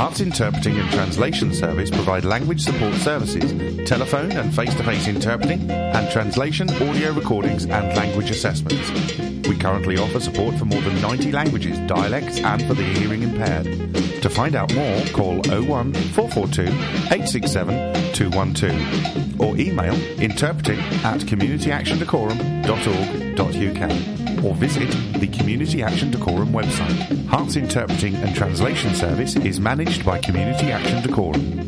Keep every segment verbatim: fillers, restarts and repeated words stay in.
Hearts Interpreting and Translation Service provide language support services, telephone and face-to-face interpreting, and translation, audio recordings and language assessments. We currently offer support for more than ninety languages, dialects and for the hearing impaired. To find out more, call oh one four four two eight six seven two one two or email interpreting at community action decorum dot org dot U K. Or visit the Community Action Decorum website. Hearts Interpreting and Translation Service is managed by Community Action Decorum.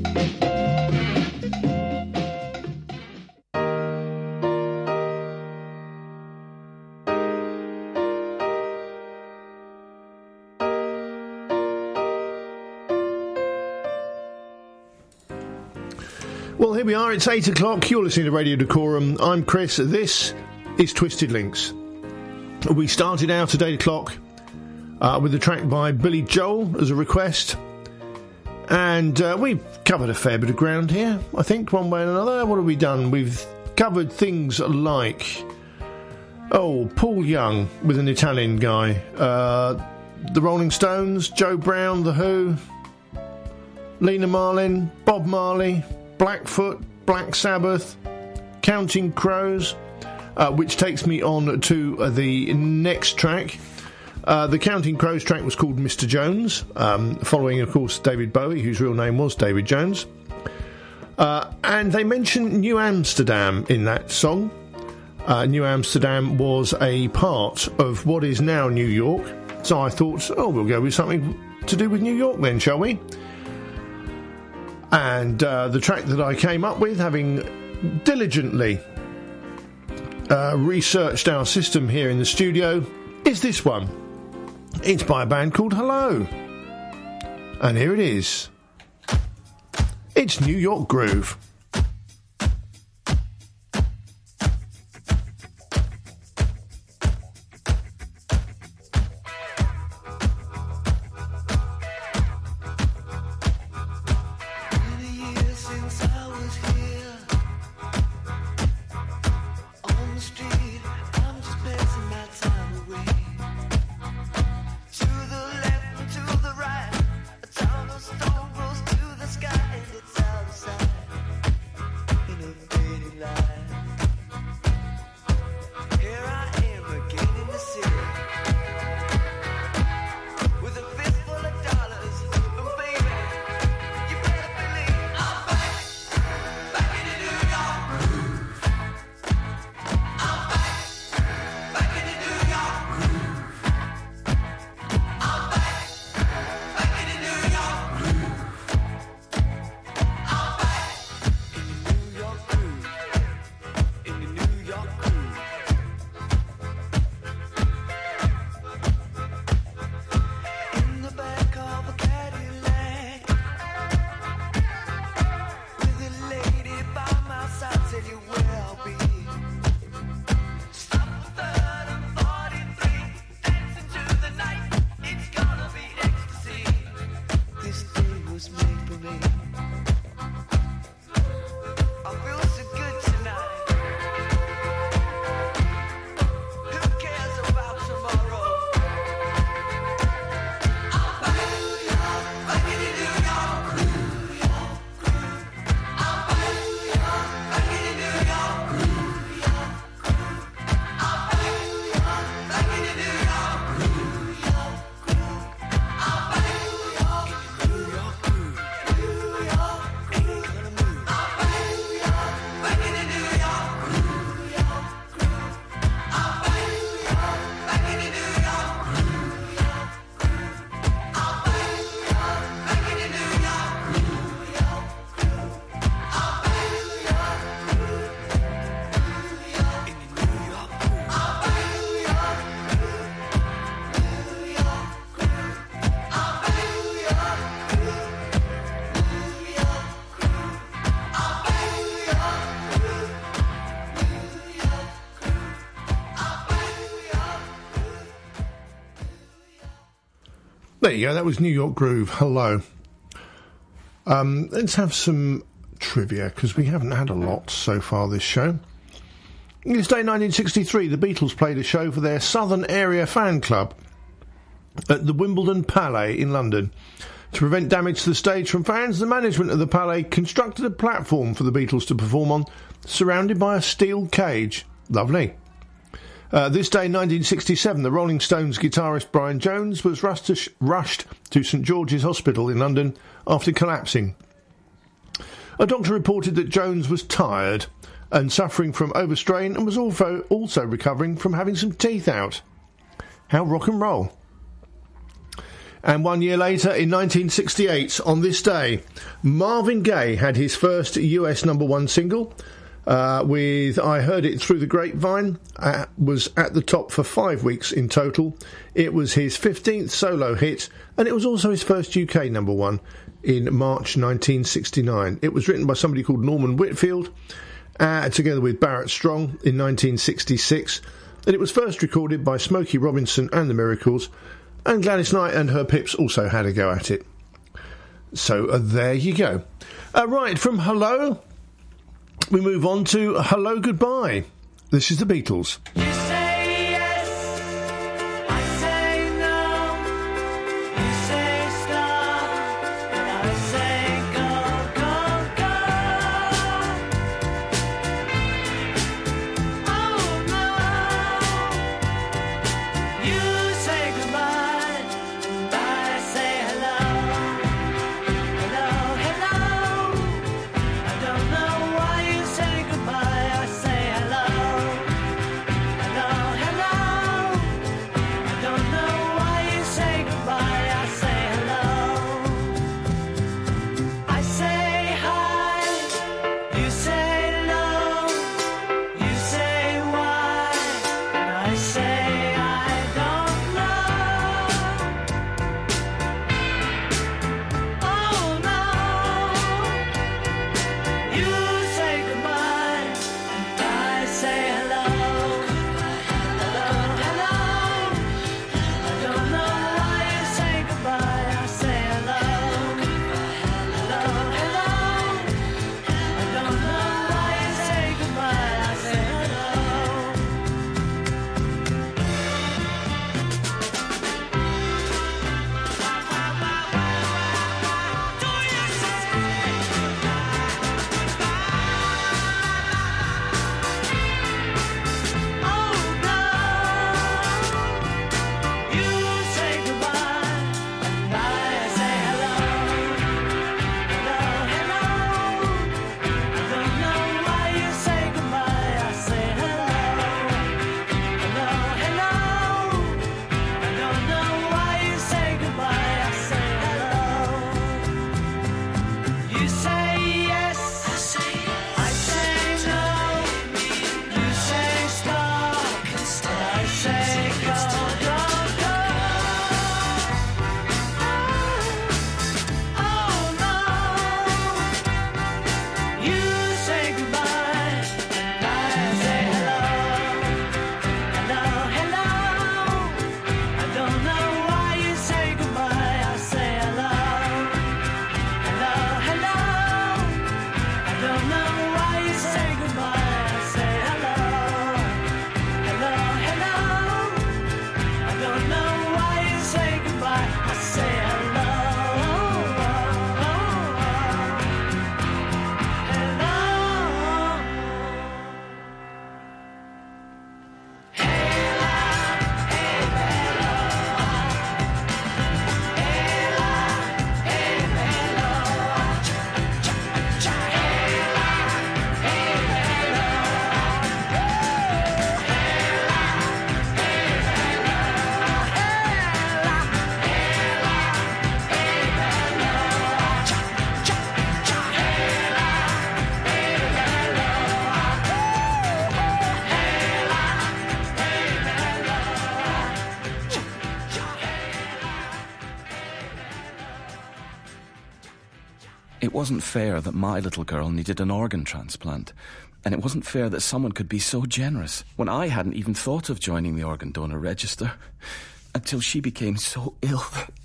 Well, here we are. It's eight o'clock. You're listening to Radio Decorum. I'm Chris. This is Twisted Links. We started out at eight o'clock uh, with a track by Billy Joel as a request, and uh, we've covered a fair bit of ground here, I think, one way or another. What have we done? We've covered things like, oh, Paul Young with an Italian guy, uh, the Rolling Stones, Joe Brown, The Who, Lena Marlin, Bob Marley, Blackfoot, Black Sabbath, Counting Crows. Uh, which takes me on to uh, the next track. Uh, the Counting Crows track was called Mister Jones, um, following, of course, David Bowie, whose real name was David Jones. Uh, and they mention New Amsterdam in that song. Uh, New Amsterdam was a part of what is now New York. So I thought, oh, we'll go with something to do with New York then, shall we? And uh, the track that I came up with, having diligently Uh, researched our system here in the studio, is this one. It's by a band called Hello, and here it is. It's New York Groove. There you go, that was New York Groove. Hello. Um, let's have some trivia, because we haven't had a lot so far this show. In this day, nineteen sixty-three, the Beatles played a show for their Southern Area Fan Club at the Wimbledon Palais in London. To prevent damage to the stage from fans, the management of the Palais constructed a platform for the Beatles to perform on, surrounded by a steel cage. Lovely. Uh, this day in nineteen sixty-seven, the Rolling Stones guitarist Brian Jones was rushed to, sh- rushed to St George's Hospital in London after collapsing. A doctor reported that Jones was tired and suffering from overstrain and was also, also recovering from having some teeth out. How rock and roll. And one year later, in nineteen sixty-eight, on this day, Marvin Gaye had his first U S number one single uh, with I Heard It Through the Grapevine, uh, was at the top for five weeks in total. It was his fifteenth solo hit, and it was also his first U K number one in March nineteen sixty-nine. It was written by somebody called Norman Whitfield, uh, together with Barrett Strong in nineteen sixty-six, and it was first recorded by Smokey Robinson and the Miracles, and Gladys Knight and her Pips also had a go at it. So uh, there you go. Uh, right, from Hello, we move on to Hello Goodbye. This is the Beatles. It wasn't fair that my little girl needed an organ transplant, and it wasn't fair that someone could be so generous when I hadn't even thought of joining the organ donor register until she became so ill.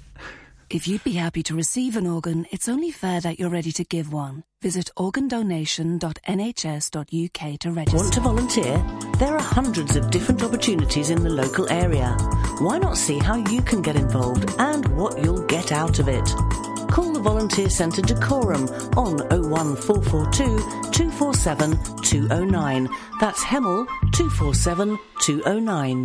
If you'd be happy to receive an organ, it's only fair that you're ready to give one. Visit organ donation dot n h s dot u k to register. Want to volunteer? There are hundreds of different opportunities in the local area. Why not see how you can get involved and what you'll get out of it? call the Volunteer Centre Decorum on oh one four four two, two four seven, two oh nine. That's Hemel two four seven, two oh nine.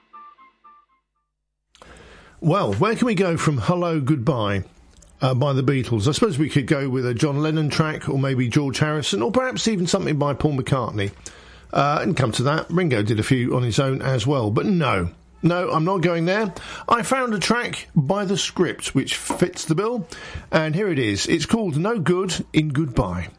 Well, where can we go from Hello, Goodbye uh, by the Beatles? I suppose we could go with a John Lennon track, or maybe George Harrison, or perhaps even something by Paul McCartney. Uh, and come to that, Ringo did a few on his own as well. But no, no, I'm not going there. I found a track by The Script which fits the bill, and here it is. It's called No Good in Goodbye.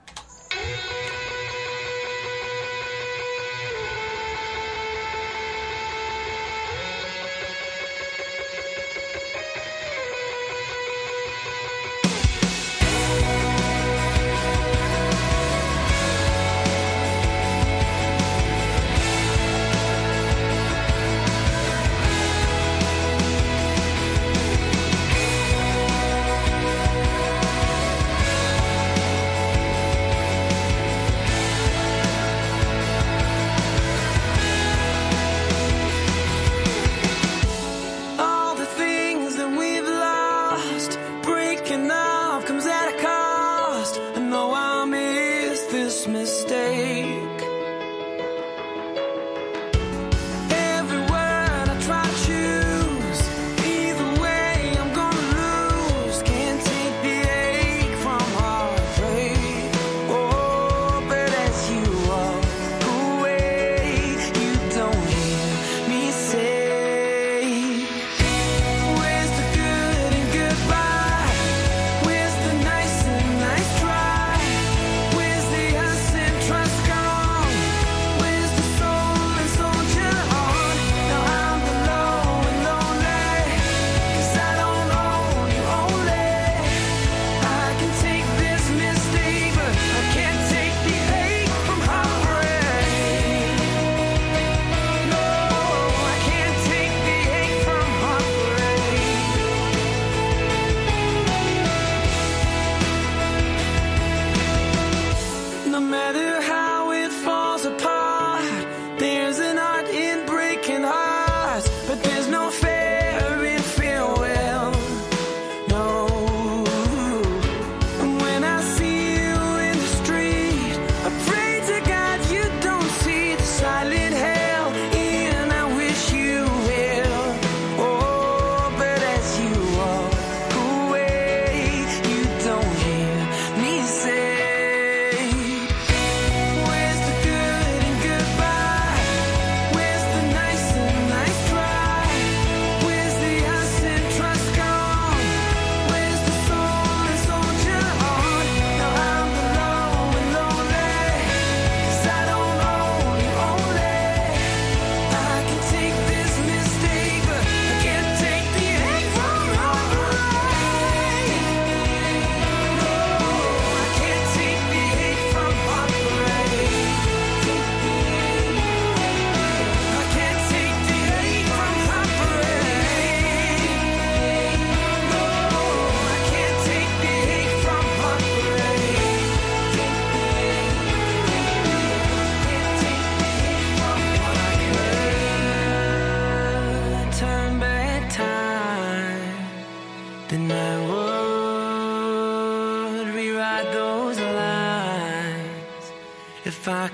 If I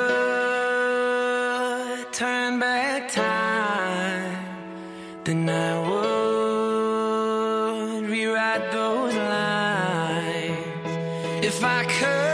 could turn back time, then I would rewrite those lines. If I could.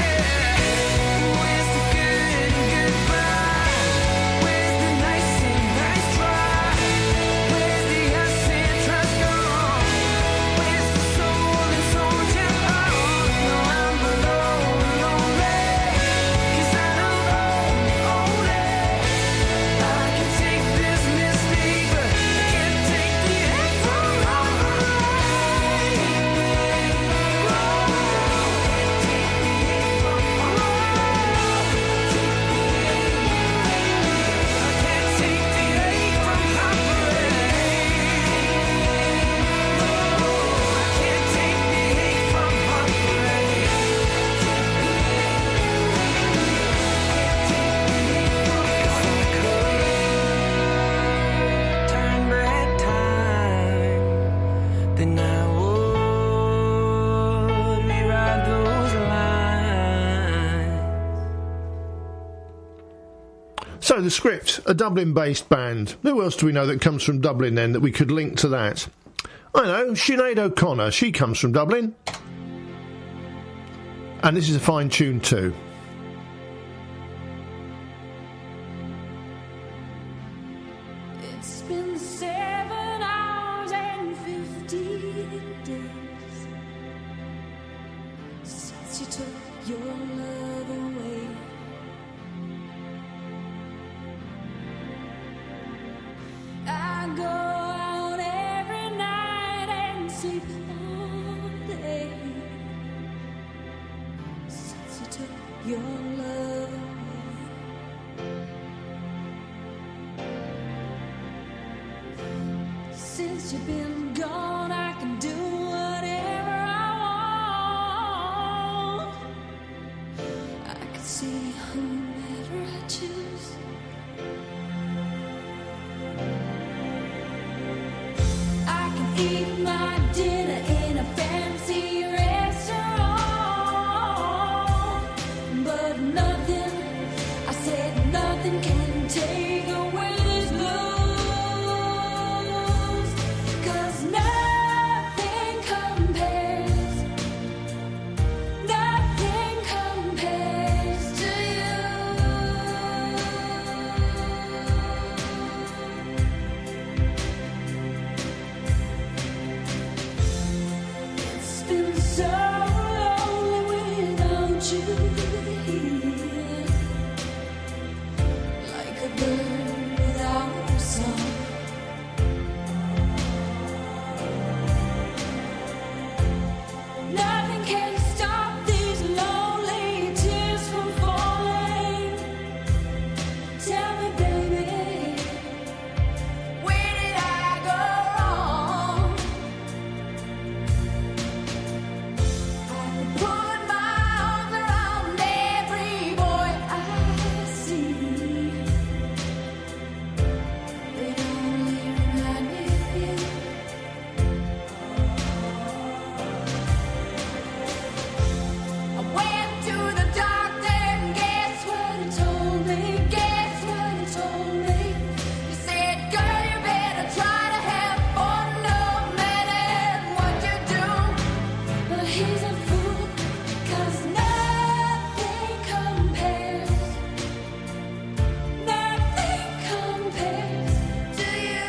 Where's the good and goodbye? Where's the nice and So, The Script, a Dublin-based band. Who else do we know that comes from Dublin, then, that we could link to that? I know, Sinead O'Connor. She comes from Dublin. And this is a fine tune, too. It's been seven hours and fifteen days since you took your love away. I go out every night and sleep all day since you took your love away. Since you've been gone, I can do whatever I want. I can see whomever I choose. I can eat my dinner in a fancy restaurant, but nothing, I said nothing can take away this blues. 'Cause nothing compares, nothing compares to you. It's been so lonely without you here, like a bird without a song. Nothing can stop these lonely tears from falling. Tell me, baby, where did I go wrong? I could put my arms around every boy I see. They only remind me of you. I went to the doctor and guess what he told me? Guess what he told me? He said, girl, you better try to have fun no matter what you do. But he's a fool, 'cause nothing compares, nothing compares to you.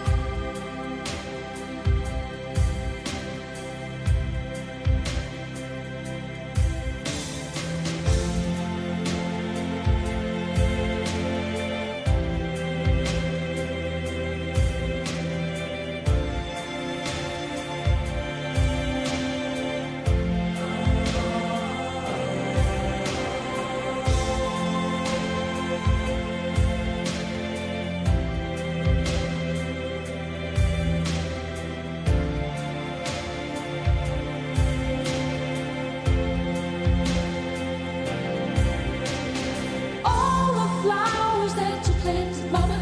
All the flowers that you planted, mama,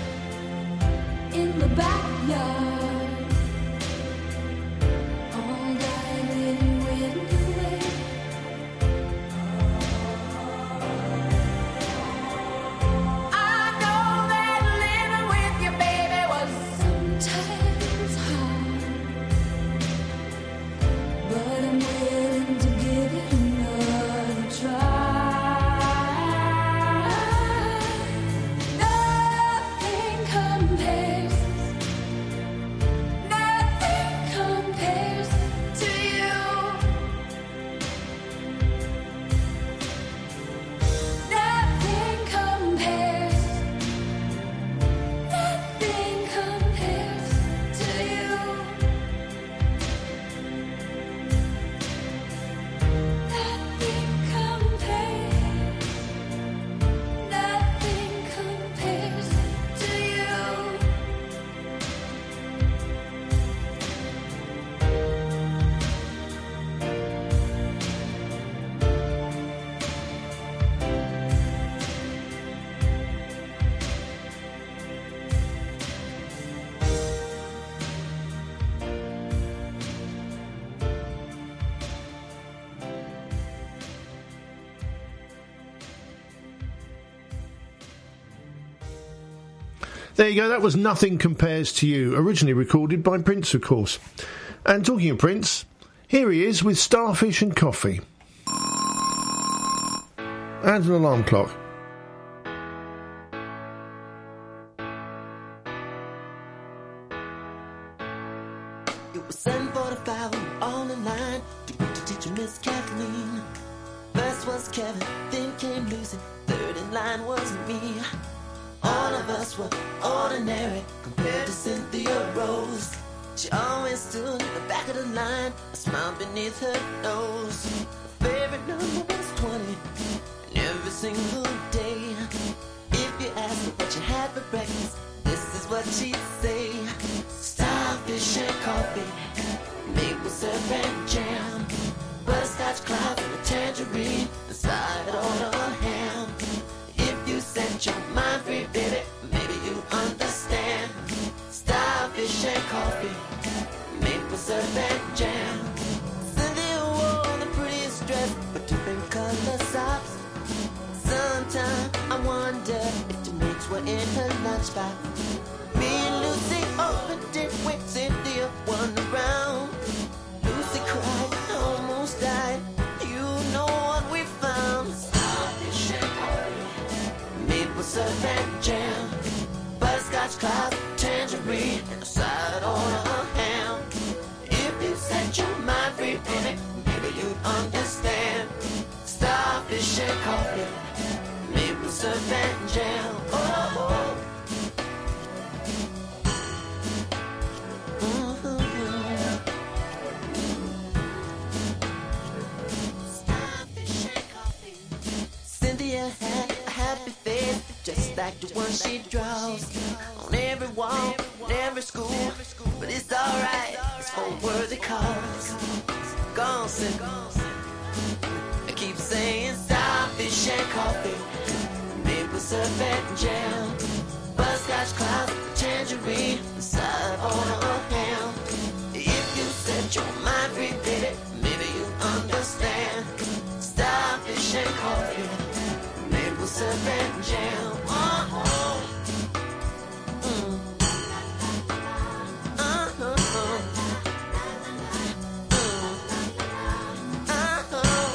in the backyard, all died when you went away. I know that living with you, baby, was sometimes hard, but I'm willing to give it another try. Nothing compares, There you go, that was Nothing Compares to You, originally recorded by Prince, of course. And talking of Prince, here he is with Starfish and Coffee. And an alarm clock. It was seven forty-five, we were all in line to go to teacher Miss Kathleen. First was Kevin, then came Lucy, third in line was me. All of us were ordinary compared to Cynthia Rose. She always stood at the back of the line, a smile beneath her nose. Her favorite number was twenty, and every single day. If you asked her what she had for breakfast, this is what she'd say. Starfish and coffee, maple syrup and jam, butterscotch clouds and a tangerine, and side on a ham. If you set your mind free, baby, maybe you understand. Starfish and coffee, maple syrup and jam. Cynthia wore the prettiest dress with different color socks. Sometimes I wonder if the mates were in her lunchbox. Me and Lucy opened it when Cynthia won the round. Lucy cried, almost died. You know what we found. Starfish and coffee, maple syrup and jam, butterscotch clouds, tangerine, and a side on a ham. If you set your mind free, baby, maybe you'd understand. Starfish and coffee, maple syrup and jam. Oh, oh. Cynthia had a happy face, just like the one she draws on every wall, in every school. But it's alright, it's for worthy cause. Gone, Cynthia. I keep saying starfish and coffee, maple syrup and jam, butterscotch clouds, tangerine, side on a ham. If you set your mind free, baby, maybe you understand. Starfish and coffee, maple syrup and jam. Uh-huh. Mm. Uh-huh. Mm. Uh-huh.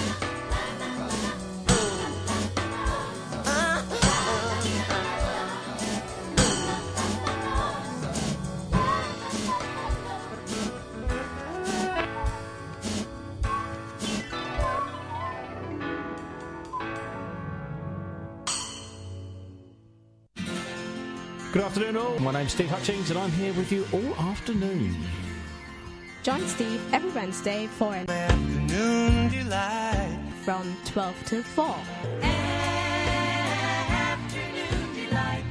Good afternoon all, my name's Steve Hutchings and I'm here with you all afternoon. Join Steve every Wednesday for an Afternoon delight. from twelve till four. Afternoon delight.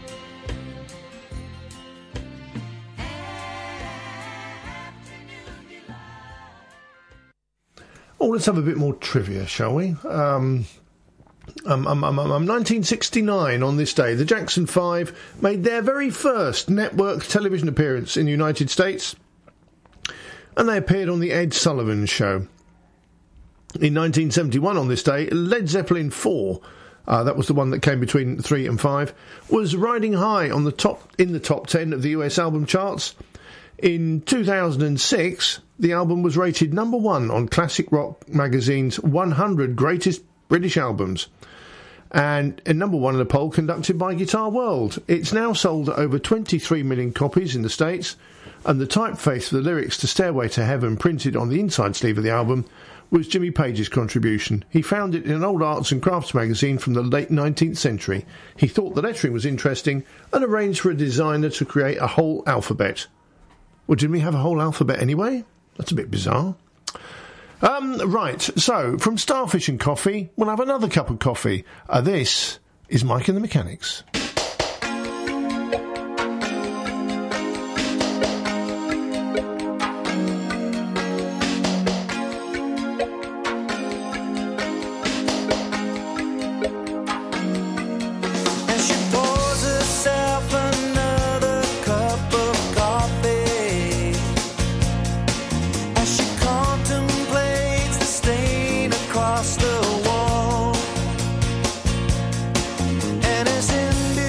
Oh, let's have a bit more trivia, shall we? Um... Um, um, um, um, nineteen sixty-nine, on this day, the Jackson Five made their very first network television appearance in the United States, and they appeared on The Ed Sullivan Show. In nineteen seventy-one, on this day, Led Zeppelin Four, uh, that was the one that came between three and five, was riding high on the top in the top ten of the U S album charts. In two thousand six, the album was rated number one on Classic Rock magazine's one hundred Greatest British Albums, and a number one in a poll conducted by Guitar World. It's now sold over twenty-three million copies in the States, and the typeface for the lyrics to Stairway to Heaven printed on the inside sleeve of the album was Jimmy Page's contribution. He found it in an old arts and crafts magazine from the late nineteenth century. He thought the lettering was interesting and arranged for a designer to create a whole alphabet. Well, didn't we have a whole alphabet anyway? That's a bit bizarre. Um, right, so, from Starfish and Coffee, we'll have another cup of coffee. Uh, this is Mike and the Mechanics. And as in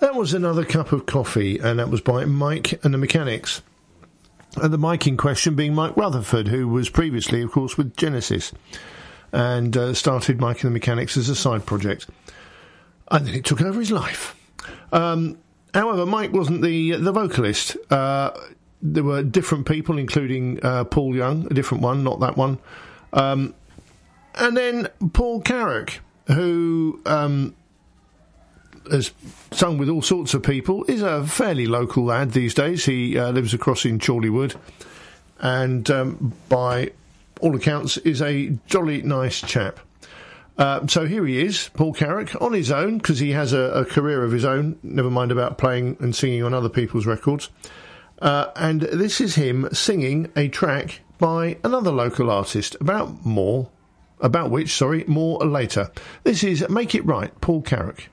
That was Another Cup of Coffee, and that was by Mike and the Mechanics. And the Mike in question being Mike Rutherford, who was previously, of course, with Genesis, and uh, started Mike and the Mechanics as a side project. And then it took over his life. Um, however, Mike wasn't the the vocalist. Uh, there were different people, including uh, Paul Young, a different one, not that one. Um, and then Paul Carrack, who... Um, has sung with all sorts of people, is a fairly local lad these days. He uh, lives across in Chorleywood, and um, by all accounts is a jolly nice chap. Uh, so here he is, Paul Carrack, on his own, because he has a, a career of his own, never mind about playing and singing on other people's records. Uh, and this is him singing a track by another local artist, about more, about which, sorry, more later. This is Make It Right, Paul Carrack.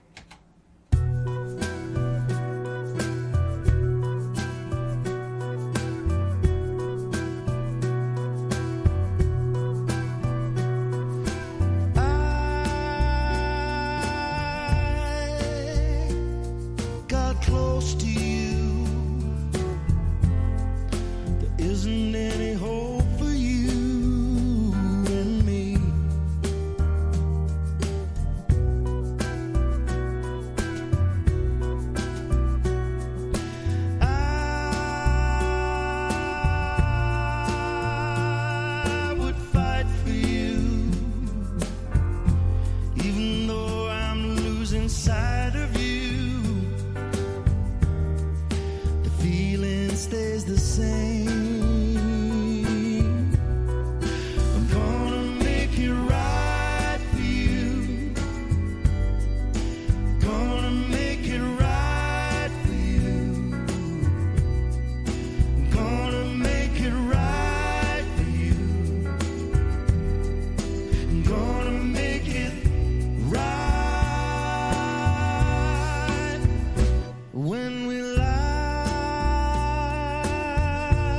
When we lie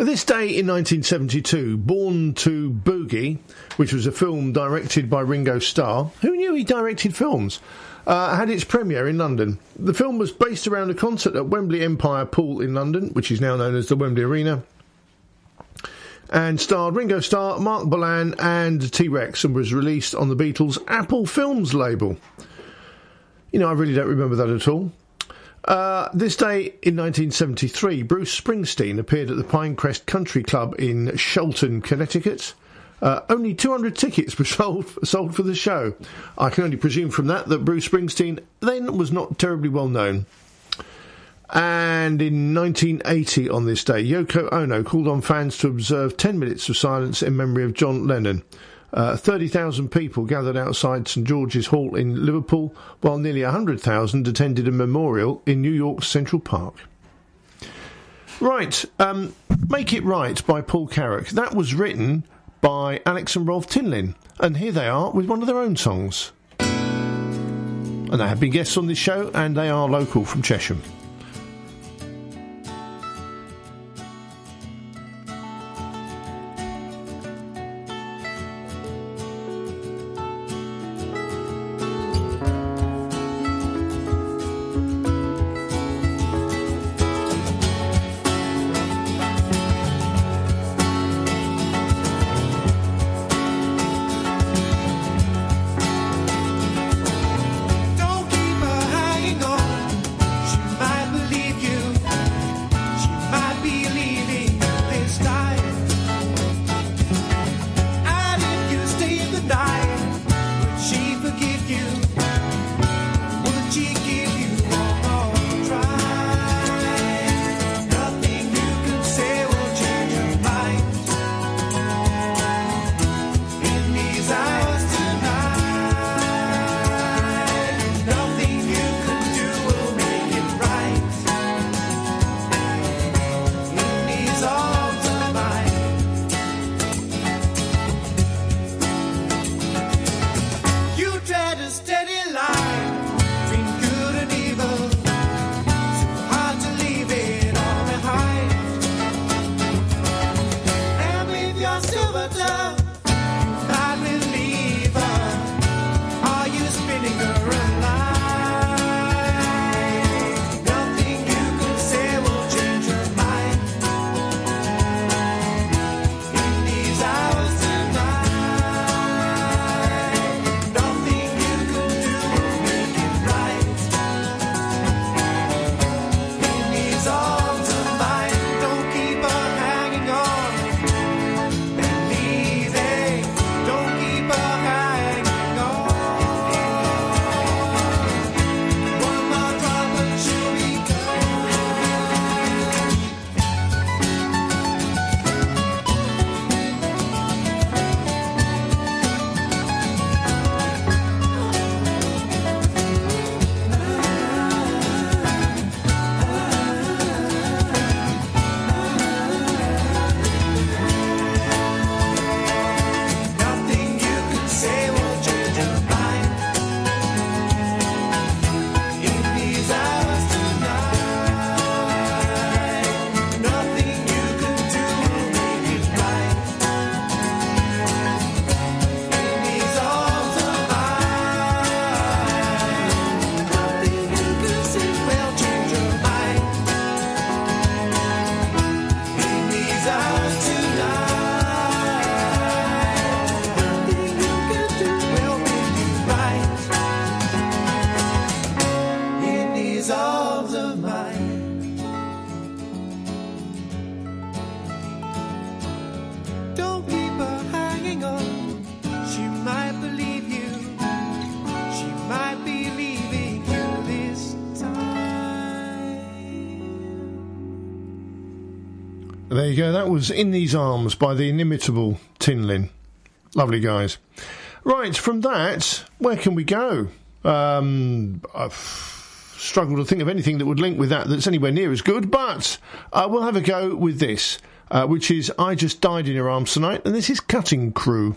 This day in nineteen seventy-two, Born to Boogie, which was a film directed by Ringo Starr. Who knew he directed films? Uh, had its premiere in London. The film was based around a concert at Wembley Empire Pool in London, which is now known as the Wembley Arena, and starred Ringo Starr, Mark Bolan and T-Rex, and was released on the Beatles' Apple Films label. You know, I really don't remember that at all. Uh, this day in nineteen seventy-three, Bruce Springsteen appeared at the Pinecrest Country Club in Shelton, Connecticut. Uh, only two hundred tickets were sold, sold for the show. I can only presume from that that Bruce Springsteen then was not terribly well known. And in nineteen eighty on this day, Yoko Ono called on fans to observe ten minutes of silence in memory of John Lennon. Uh, thirty thousand people gathered outside St George's Hall in Liverpool, while nearly one hundred thousand attended a memorial in New York's Central Park. Right, um, Make It Right by Paul Carrack. That was written by Alex and Rolf Tinlin, and here they are with one of their own songs. And they have been guests on this show, and they are local from Chesham. There you go, that was In These Arms by the inimitable Tinlin. Lovely guys. Right, from that, where can we go? Um, I've struggled to think of anything that would link with that that's anywhere near as good, but uh, we'll have a go with this, uh, which is I Just Died in Your Arms Tonight, and this is Cutting Crew.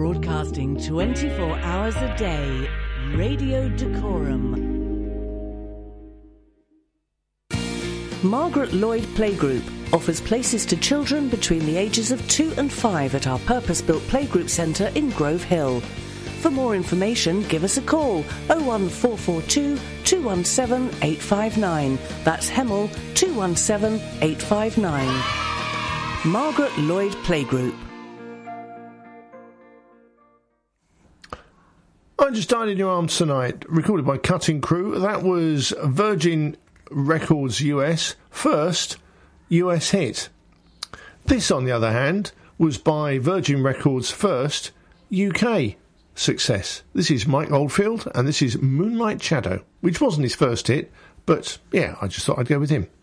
Broadcasting twenty-four hours a day. Radio Decorum. Margaret Lloyd Playgroup offers places to children between the ages of two and five at our purpose-built playgroup centre in Grove Hill. For more information, give us a call oh one four four two, two one seven, eight five nine. That's Hemel two one seven, eight five nine. Margaret Lloyd Playgroup. I Just Died in Your Arms Tonight, recorded by Cutting Crew. That was Virgin Records U S first U S hit. This, on the other hand, was by Virgin Records first U K success. This is Mike Oldfield, and this is Moonlight Shadow, which wasn't his first hit, but yeah, I just thought I'd go with him.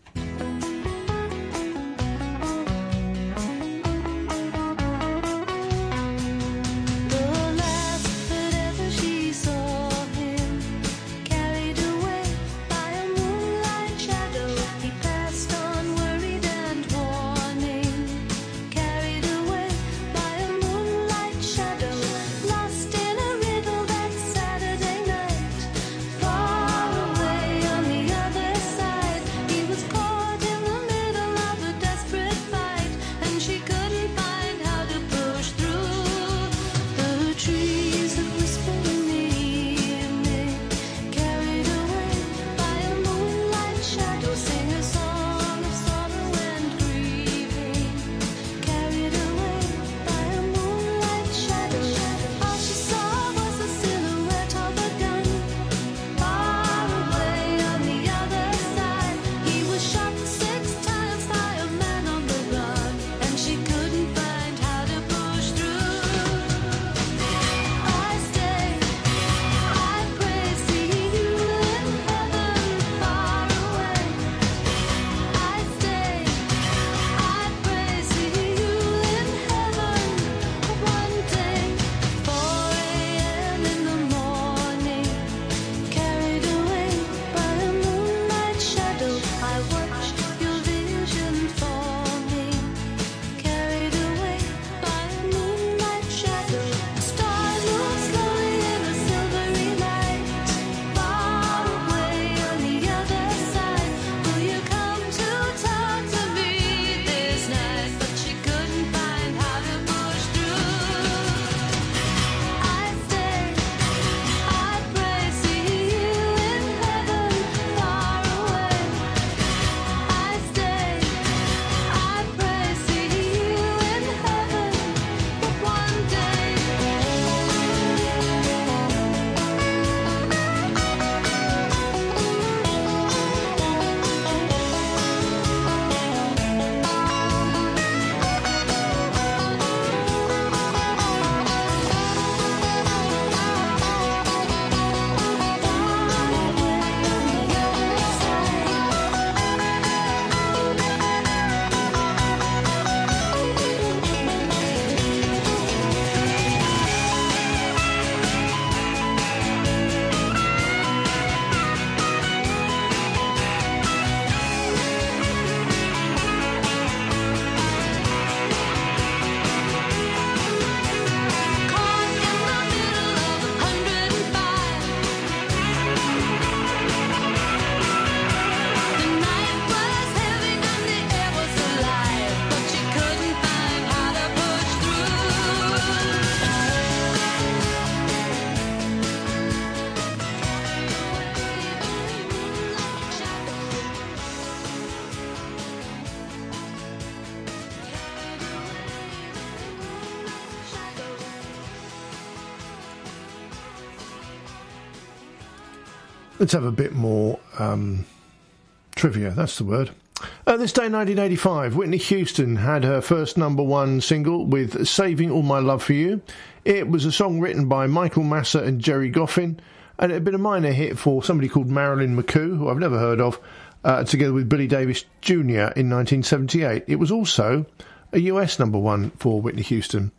Let's have a bit more um, trivia, that's the word. Uh, this day in nineteen eighty-five, Whitney Houston had her first number one single with Saving All My Love For You. It was a song written by Michael Massa and Jerry Goffin, and it had been a minor hit for somebody called Marilyn McCoo, who I've never heard of, uh, together with Billy Davis Junior in nineteen seventy-eight. It was also a U S number one for Whitney Houston.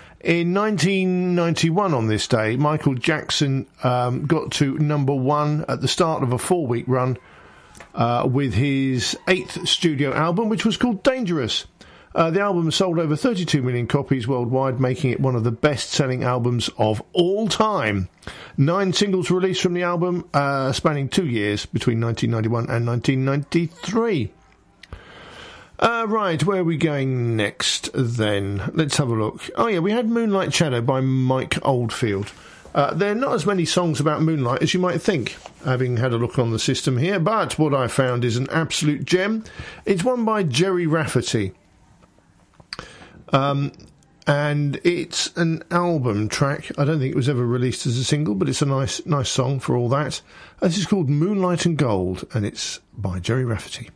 In nineteen ninety-one, on this day, Michael Jackson um, got to number one at the start of a four-week run uh, with his eighth studio album, which was called Dangerous. Uh, the album sold over thirty-two million copies worldwide, making it one of the best-selling albums of all time. Nine singles were released from the album, uh, spanning two years between nineteen ninety-one and nineteen ninety-three. Uh, right, where are we going next then? Let's have a look. Oh yeah, we had Moonlight Shadow by Mike Oldfield. Uh, there are not as many songs about moonlight as you might think, having had a look on the system here, but what I found is an absolute gem. It's one by Jerry Rafferty. Um, and it's an album track. I don't think it was ever released as a single, but it's a nice nice song for all that. This is called Moonlight and Gold, and it's by Jerry Rafferty.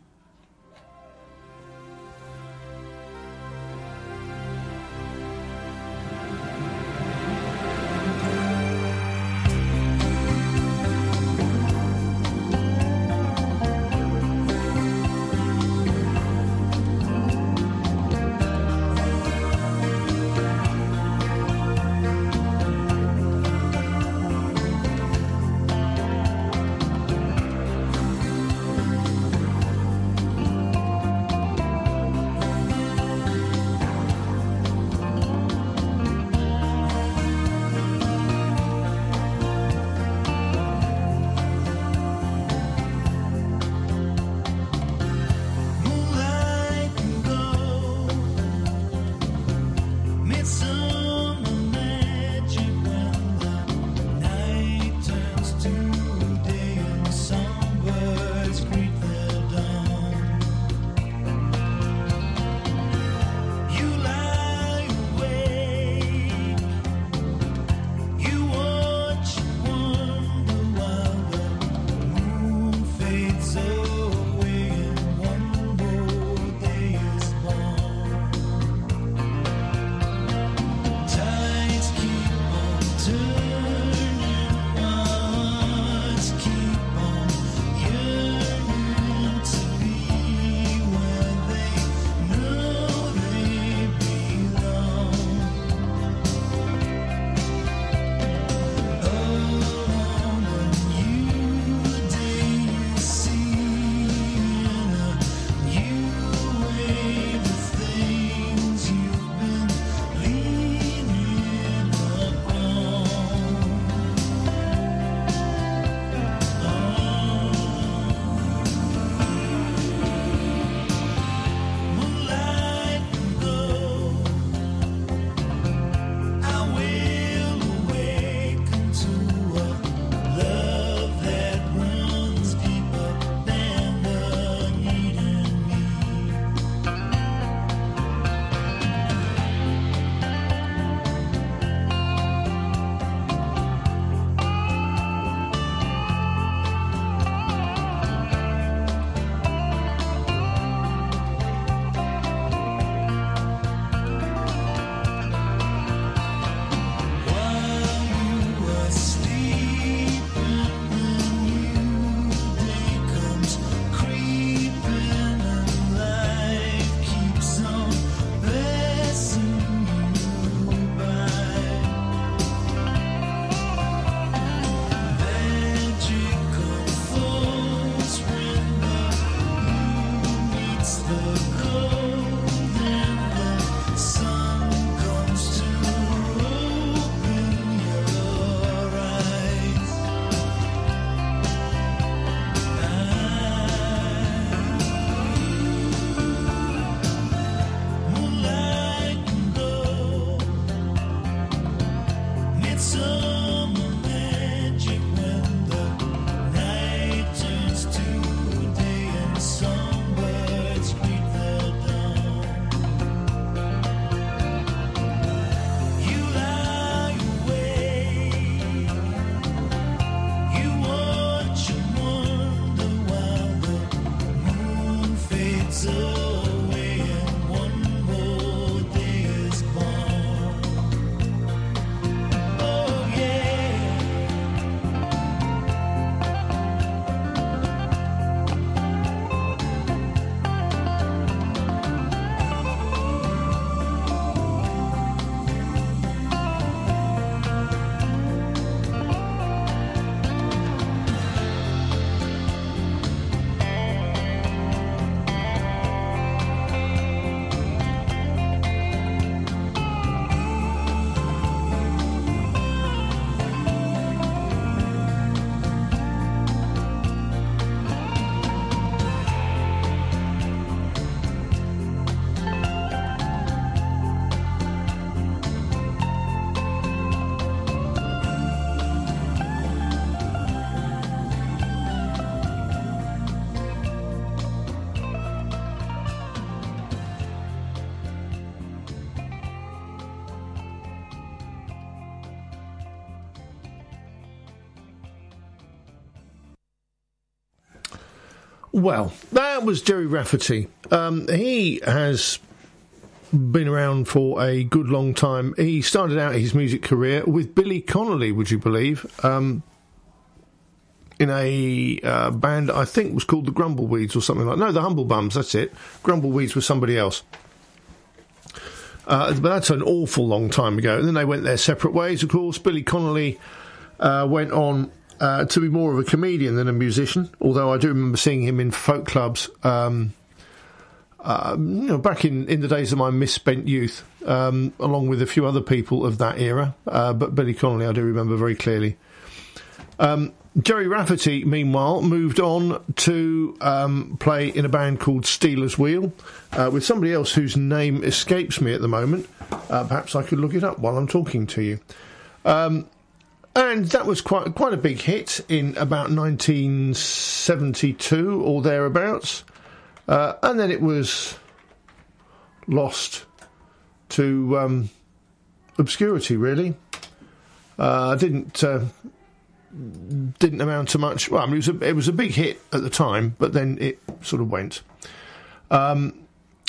Well, that was Jerry Rafferty. Um, he has been around for a good long time. He started out his music career with Billy Connolly, would you believe, um, in a uh, band I think was called the Grumbleweeds or something like that. No, the Humble Bums, that's it. Grumbleweeds was somebody else. Uh, but that's an awful long time ago. And then they went their separate ways, of course. Billy Connolly uh, went on uh, to be more of a comedian than a musician, although I do remember seeing him in folk clubs um, uh, you know, back in, in the days of my misspent youth, um, along with a few other people of that era. Uh, but Billy Connolly I do remember very clearly. Um, Jerry Rafferty, meanwhile, moved on to um, play in a band called Stealers Wheel uh, with somebody else whose name escapes me at the moment. Uh, perhaps I could look it up while I'm talking to you. Um, and that was quite quite a big hit in about nineteen seventy-two or thereabouts. Uh, and then it was lost to um, obscurity, really. Uh, didn't... Uh, didn't amount to much. Well, I mean, it was a, it was a big hit at the time, but then it sort of went. Um,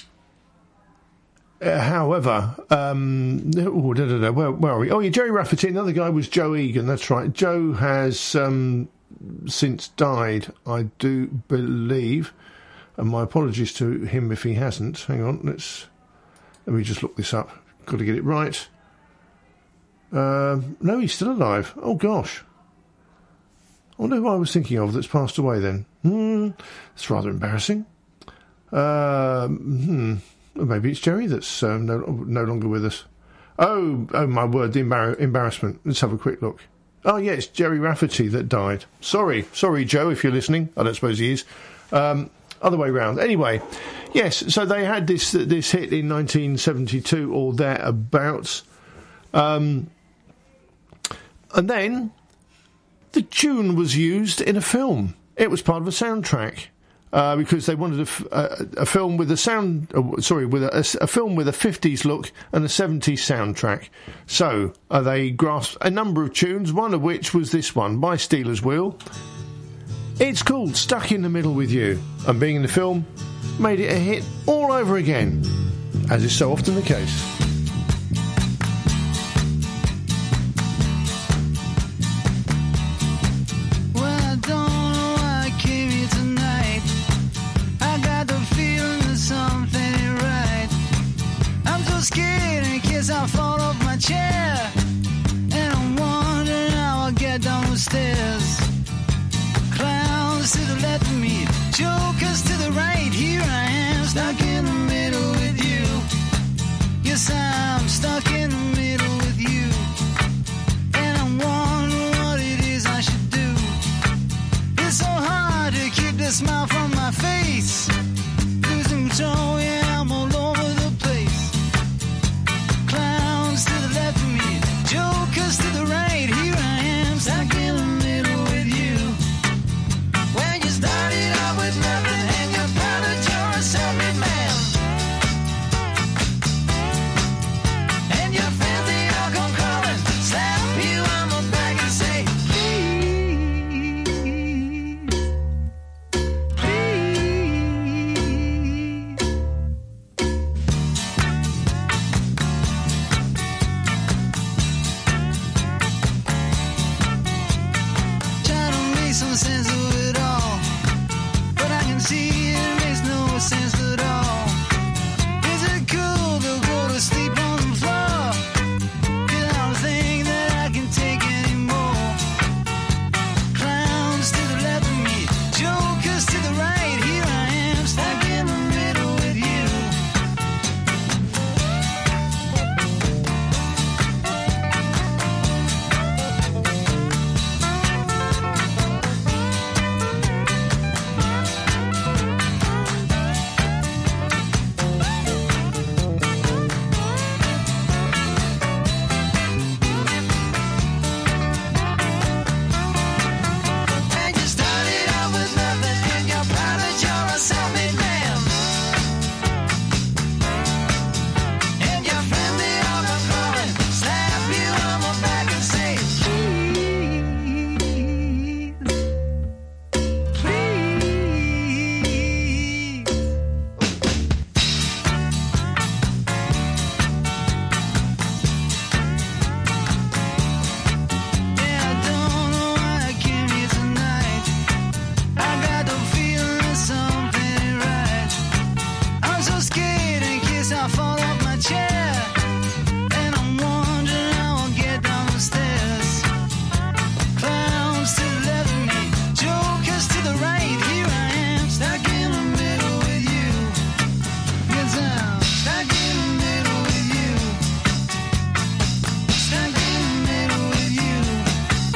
uh, however, um, oh, da, da, da, where, where are we? Oh, yeah, Jerry Rafferty. Another guy was Joe Egan. That's right. Joe has um, since died, I do believe. And my apologies to him if he hasn't. Hang on, let's let me just look this up. Got to get it right. Uh, no, he's still alive. Oh gosh. I wonder who I was thinking of that's passed away then. Hmm, it's rather embarrassing. Uh, hmm, maybe it's Jerry that's uh, no, no longer with us. Oh, oh my word, the embar- embarrassment. Let's have a quick look. Oh, yeah, it's Jerry Rafferty that died. Sorry, sorry, Joe, if you're listening. I don't suppose he is. Um, other way round. Anyway, yes, so they had this this hit in nineteen seventy-two or thereabouts. Um, and then the tune was used in a film. It was part of a soundtrack uh, because they wanted a, f- a, a film with a sound. Uh, sorry, with a, a, a film with a fifties look and a seventies soundtrack. So uh, they grasped a number of tunes, one of which was this one by Stealers Wheel. It's called "Stuck in the Middle with You," and being in the film made it a hit all over again, as is so often the case.